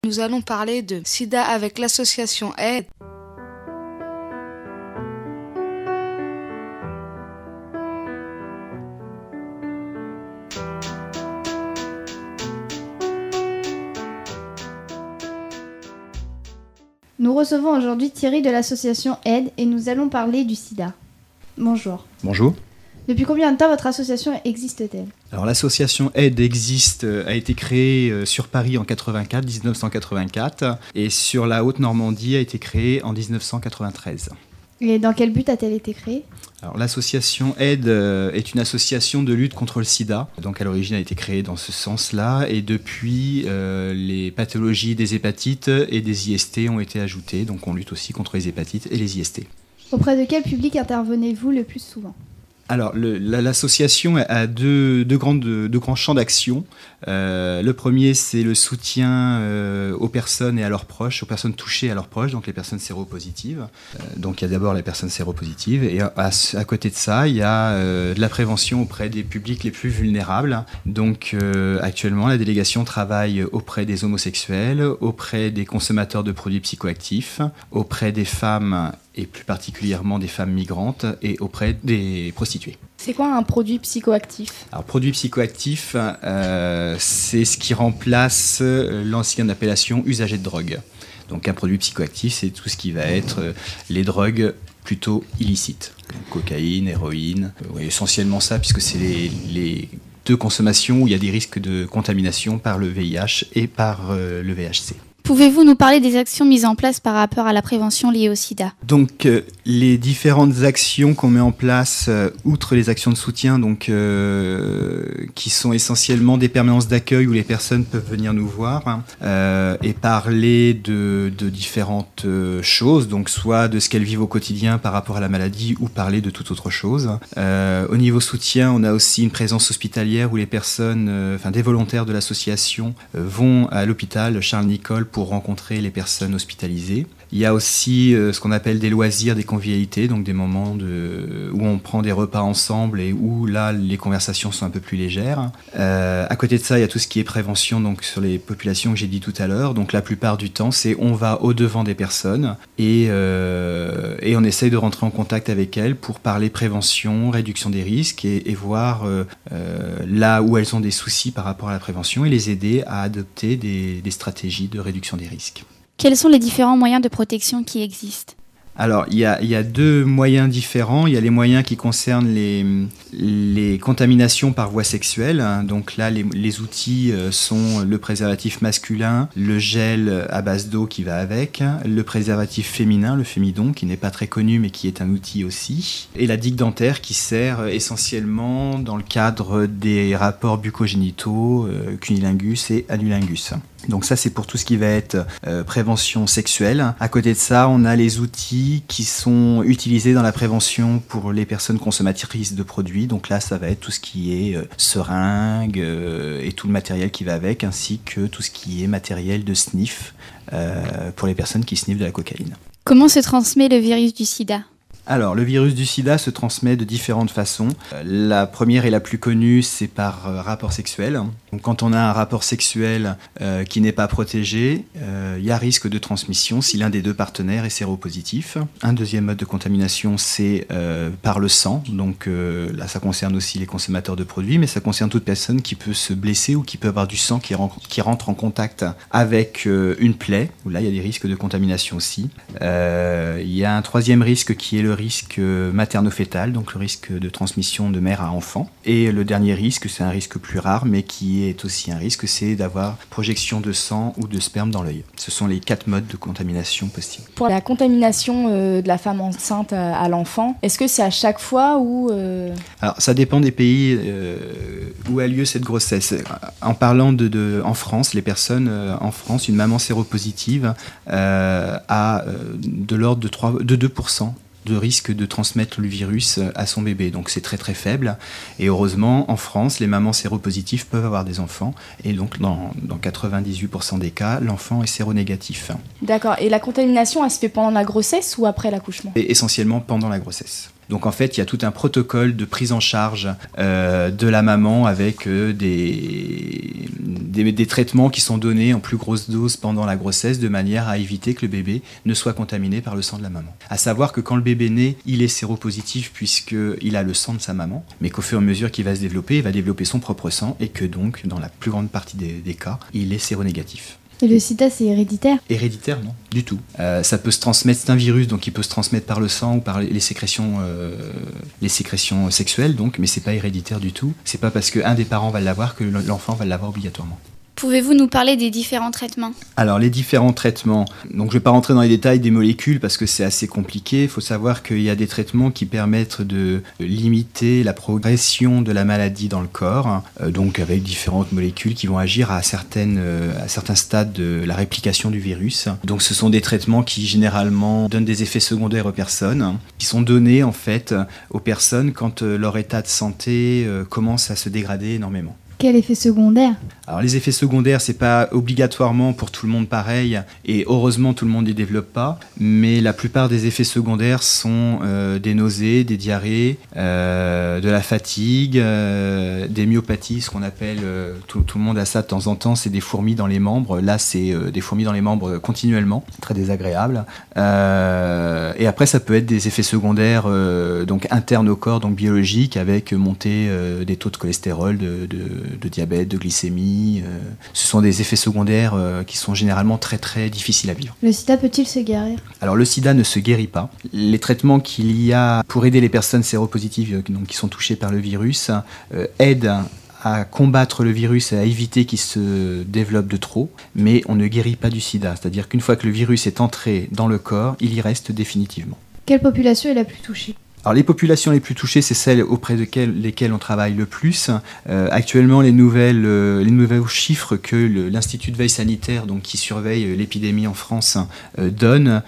Nous allons parler de SIDA avec l'association AIDS. Nous recevons aujourd'hui Thierry de l'association AIDS et nous allons parler du sida. Bonjour. Bonjour. Depuis combien de temps votre association existe-t-elle ? Alors l'association AIDS a été créée sur Paris en 1984 et sur la Haute-Normandie a été créée en 1993. Et dans quel but a-t-elle été créée ? Alors l'association AIDS est une association de lutte contre le sida. Donc à l'origine elle a été créée dans ce sens-là et depuis les pathologies des hépatites et des IST ont été ajoutées. Donc on lutte aussi contre les hépatites et les IST. Auprès de quel public intervenez-vous le plus souvent ? Alors, l'association a deux grands champs d'action. Le premier, c'est le soutien aux personnes et à leurs proches, aux personnes touchées à leurs proches, donc les personnes séropositives. Donc, il y a d'abord les personnes séropositives. Et à côté de ça, il y a de la prévention auprès des publics les plus vulnérables. Donc, actuellement, la délégation travaille auprès des homosexuels, auprès des consommateurs de produits psychoactifs, auprès des femmes et plus particulièrement des femmes migrantes et auprès des prostituées. C'est quoi un produit psychoactif ? Alors, produit psychoactif, c'est ce qui remplace l'ancienne appellation usager de drogue. Donc, un produit psychoactif, c'est tout ce qui va être les drogues plutôt illicites. Cocaïne, héroïne, essentiellement ça, puisque c'est les deux consommations où il y a des risques de contamination par le VIH et par le VHC. Pouvez-vous nous parler des actions mises en place par rapport à la prévention liée au sida ? Donc, les différentes actions qu'on met en place, outre les actions de soutien, donc, qui sont essentiellement des permanences d'accueil où les personnes peuvent venir nous voir et parler de différentes choses, donc soit de ce qu'elles vivent au quotidien par rapport à la maladie ou parler de toute autre chose. Au niveau soutien, on a aussi une présence hospitalière où les personnes, des volontaires de l'association vont à l'hôpital Charles-Nicolle pour rencontrer les personnes hospitalisées. Il y a aussi ce qu'on appelle des loisirs, des convivialités, donc des moments où on prend des repas ensemble et où là les conversations sont un peu plus légères. À côté de ça, il y a tout ce qui est prévention donc sur les populations que j'ai dit tout à l'heure. Donc la plupart du temps, c'est on va au-devant des personnes et on essaye de rentrer en contact avec elles pour parler prévention, réduction des risques et voir là où elles ont des soucis par rapport à la prévention et les aider à adopter des stratégies de réduction des risques. Quels sont les différents moyens de protection qui existent ? Alors, il y a deux moyens différents. Il y a les moyens qui concernent les contaminations par voie sexuelle. Donc là, les outils sont le préservatif masculin, le gel à base d'eau qui va avec, le préservatif féminin, le fémidon, qui n'est pas très connu mais qui est un outil aussi, et la digue dentaire qui sert essentiellement dans le cadre des rapports bucco-génitaux, cunilingus et anulingus. Donc ça, c'est pour tout ce qui va être prévention sexuelle. À côté de ça, on a les outils qui sont utilisés dans la prévention pour les personnes consommatrices de produits. Donc là, ça va être tout ce qui est seringue et tout le matériel qui va avec, ainsi que tout ce qui est matériel de sniff pour les personnes qui sniffent de la cocaïne. Comment se transmet le virus du sida ? Alors, le virus du sida se transmet de différentes façons. La première et la plus connue, c'est par rapport sexuel. Donc, quand on a un rapport sexuel qui n'est pas protégé, il y a risque de transmission si l'un des deux partenaires est séropositif. Un deuxième mode de contamination, c'est par le sang. Donc là, ça concerne aussi les consommateurs de produits, mais ça concerne toute personne qui peut se blesser ou qui peut avoir du sang qui rentre en contact avec une plaie, où là, il y a des risques de contamination aussi. Il y a un troisième risque qui est le risque materno-fœtal, donc le risque de transmission de mère à enfant. Et le dernier risque, c'est un risque plus rare, mais qui est aussi un risque, c'est d'avoir projection de sang ou de sperme dans l'œil. Ce sont les 4 modes de contamination possibles. Pour la contamination de la femme enceinte à l'enfant, est-ce que c'est à chaque fois ou Alors, ça dépend des pays où a lieu cette grossesse. En parlant en France, les personnes en France, une maman séropositive a de l'ordre de 2% de risque de transmettre le virus à son bébé. Donc c'est très très faible. Et heureusement, en France, les mamans séropositives peuvent avoir des enfants. Et donc dans 98% des cas, l'enfant est séronégatif. D'accord. Et la contamination, elle se fait pendant la grossesse ou après l'accouchement ? Et essentiellement pendant la grossesse. Donc en fait, il y a tout un protocole de prise en charge de la maman avec des traitements qui sont donnés en plus grosse dose pendant la grossesse de manière à éviter que le bébé ne soit contaminé par le sang de la maman. À savoir que quand le bébé naît, il est séropositif puisqu'il a le sang de sa maman, mais qu'au fur et à mesure qu'il va se développer, il va développer son propre sang et que donc, dans la plus grande partie des cas, il est séronégatif. Et le sida, c'est héréditaire? Héréditaire, non, du tout. Ça peut se transmettre, c'est un virus, donc il peut se transmettre par le sang ou par les sécrétions sexuelles, donc, mais c'est pas héréditaire du tout. C'est pas parce qu'un des parents va l'avoir que l'enfant va l'avoir obligatoirement. Pouvez-vous nous parler des différents traitements ? Alors les différents traitements, donc je ne vais pas rentrer dans les détails des molécules parce que c'est assez compliqué. Il faut savoir qu'il y a des traitements qui permettent de limiter la progression de la maladie dans le corps, donc avec différentes molécules qui vont agir à certains stades de la réplication du virus. Donc ce sont des traitements qui généralement donnent des effets secondaires aux personnes, qui sont donnés en fait aux personnes quand leur état de santé commence à se dégrader énormément. Quel effet secondaire? Alors les effets secondaires, c'est pas obligatoirement pour tout le monde pareil, et heureusement tout le monde n'y développe pas, mais la plupart des effets secondaires sont des nausées, des diarrhées, de la fatigue, des myopathies, ce qu'on appelle, tout le monde a ça de temps en temps, c'est des fourmis dans les membres. Là c'est des fourmis dans les membres continuellement, très désagréable. Et après ça peut être des effets secondaires donc internes au corps, donc biologiques, avec montée des taux de cholestérol, de diabète, de glycémie. Ce sont des effets secondaires qui sont généralement très très difficiles à vivre. Le sida peut-il se guérir? Alors le sida ne se guérit pas. Les traitements qu'il y a pour aider les personnes séropositives donc, qui sont touchées par le virus aident à combattre le virus et à éviter qu'il se développe de trop, mais on ne guérit pas du sida. C'est-à-dire qu'une fois que le virus est entré dans le corps, il y reste définitivement. Quelle population est la plus touchée? Alors les populations les plus touchées, c'est celles auprès desquelles on travaille le plus. Actuellement, les nouveaux chiffres que l'Institut de veille sanitaire, donc qui surveille l'épidémie en France, nous donne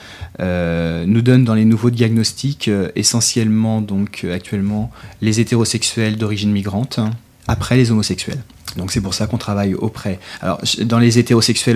dans les nouveaux diagnostics essentiellement donc actuellement les hétérosexuels d'origine migrante, après les homosexuels. Donc c'est pour ça qu'on travaille auprès. Alors dans les hétérosexuels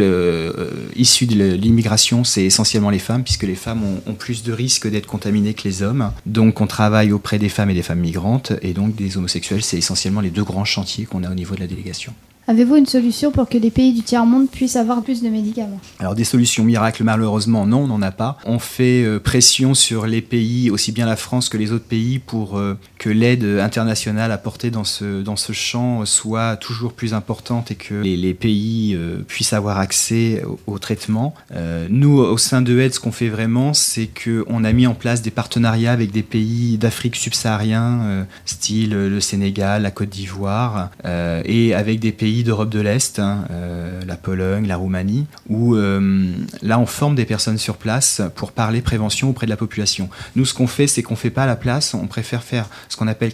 issus de l'immigration, c'est essentiellement les femmes, puisque les femmes ont plus de risques d'être contaminées que les hommes. Donc on travaille auprès des femmes et des femmes migrantes, et donc des homosexuels, c'est essentiellement les deux grands chantiers qu'on a au niveau de la délégation. Avez-vous une solution pour que les pays du tiers-monde puissent avoir plus de médicaments? Alors des solutions miracles, malheureusement, non, on n'en a pas. On fait pression sur les pays, aussi bien la France que les autres pays, pour que l'aide internationale apportée dans ce champ soit toujours plus importante et que les pays puissent avoir accès au traitement. Nous, au sein de Aide, ce qu'on fait vraiment, c'est qu'on a mis en place des partenariats avec des pays d'Afrique subsaharien, style le Sénégal, la Côte d'Ivoire, et avec des pays d'Europe de l'Est, la Pologne, la Roumanie, où là on forme des personnes sur place pour parler prévention auprès de la population. Nous ce qu'on fait, c'est qu'on ne fait pas à la place, on préfère faire ce qu'on appelle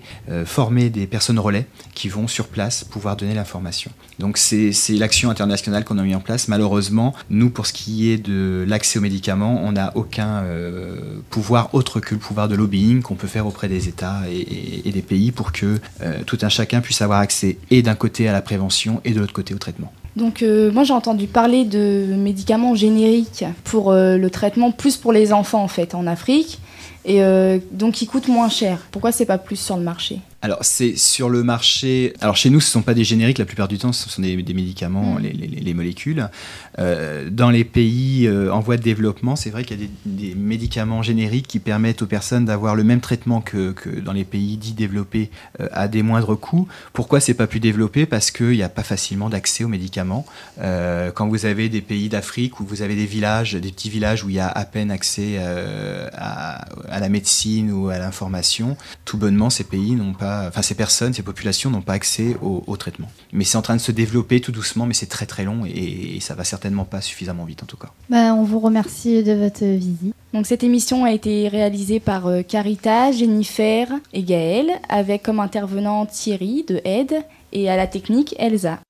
former des personnes relais qui vont sur place pouvoir donner l'information. Donc c'est l'action internationale qu'on a mis en place. Malheureusement, nous pour ce qui est de l'accès aux médicaments, on n'a aucun pouvoir autre que le pouvoir de lobbying qu'on peut faire auprès des États et des pays pour que tout un chacun puisse avoir accès et d'un côté à la prévention et de l'autre côté au traitement. Donc moi j'ai entendu parler de médicaments génériques pour le traitement, plus pour les enfants en fait en Afrique, et donc qui coûtent moins cher. Pourquoi c'est pas plus sur le marché ? Alors c'est sur le marché. Alors chez nous, ce ne sont pas des génériques. La plupart du temps, ce sont des médicaments, les molécules. Dans les pays en voie de développement, c'est vrai qu'il y a des médicaments génériques qui permettent aux personnes d'avoir le même traitement que dans les pays dits développés à des moindres coûts. Pourquoi c'est pas plus développé ? Parce qu'il n'y a pas facilement d'accès aux médicaments. Quand vous avez des pays d'Afrique où vous avez des petits villages où il y a à peine accès à la médecine ou à l'information, tout bonnement, ces pays n'ont pas. Enfin, ces populations n'ont pas accès au traitement. Mais c'est en train de se développer tout doucement, mais c'est très très long et ça va certainement pas suffisamment vite en tout cas. On vous remercie de votre visite. Donc cette émission a été réalisée par Carita, Jennifer et Gaëlle, avec comme intervenant Thierry de Aide et à la technique Elsa.